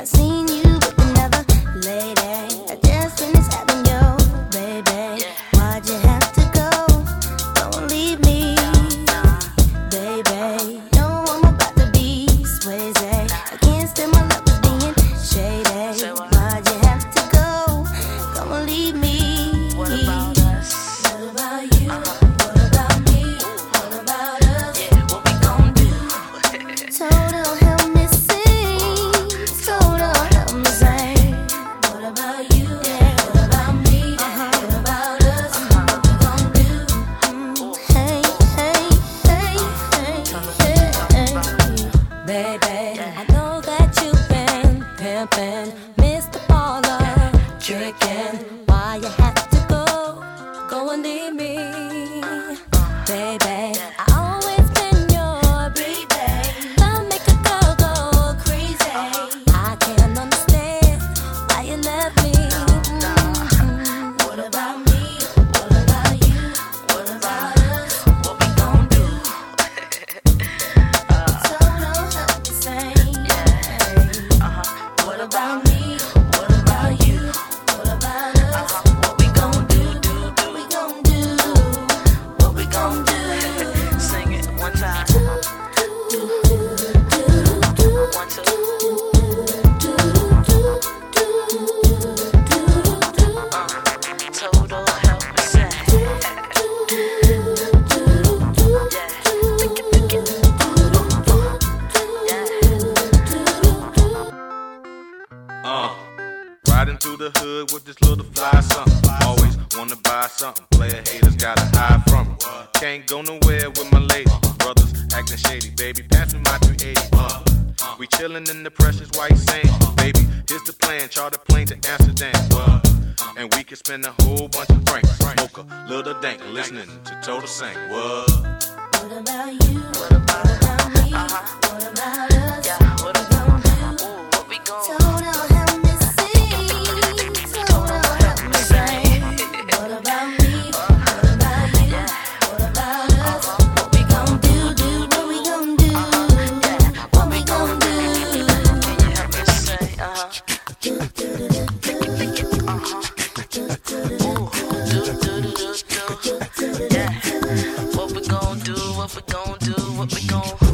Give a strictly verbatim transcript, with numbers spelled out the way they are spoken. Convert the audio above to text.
seen you with another lady. I just finished having your baby. Why'd you have to go? Don't leave me, baby. No, I'm about to be Swayze. I can't stand my love is being shady. Why'd you have to go? Don't leave me. What about us? What about you? What about me? What about us? Yeah, what we gon' do? Total help me sing. Total help me sing. What about you? What about me? What about us? What we gon' do? Hey, hey, hey, hey, hey. Baby, I know that you've been pimping, Mister Baller, tricking. Why you have to go? Go and leave me, baby. I always been your baby. Love make a girl go crazy. I can't understand why you left me. Mm-hmm. What about me? What about you? What about us? What we gon' do? So don't help me sing. What about me? What about you? What about us? What we gon' do, do, What do? we gon' do? What we gon' do? Sing it one time. One, two. Total help me say. Uh, riding through the hood with this little fly something. Always wanna buy something. Player haters gotta hide from it. Can't go nowhere with my lady. Brothers acting shady. Baby, pass me my three eighty. Uh, we chillin' in the precious white sand. Baby, here's the plan. Charter plane to Amsterdam. Uh, and we can spend a whole bunch of francs. Smoke a little dank. Listening to Total Sing. What? What about you? What about me? What about us? Yeah, what we gon' do? Ooh, what we gon' Total help me sing. Total help me sing. What about me? What about you? What about us? What we gon' do? Do what we gon' do? What we gon' do? Can you help me say, uh-huh? Do do do do do. Uh-huh. Ooh, do, do, do, do, do. Yeah. What we gon' do, what we gon' do, what we gon'